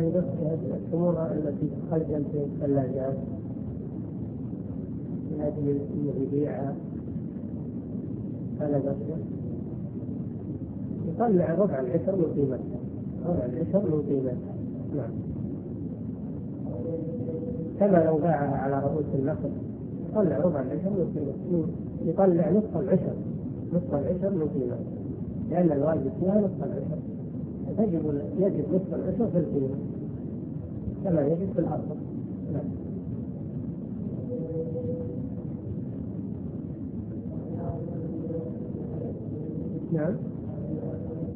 يعني بس الأمور التي تخزن في الثلاجات من أجل أنه يبيعها فلا بأس، يطلع ربع العشر من قيمتها، ربع العشر من قيمتها. نعم. كما لو باعها على رؤوس النخل يطلع ربع العشر من قيمتها، يطلع نصف العشر من قيمتها، لأن الواجب فيها نصف العشر، يجب نصف العشر في القيمة كما يجب في الأصل. نعم. نعم.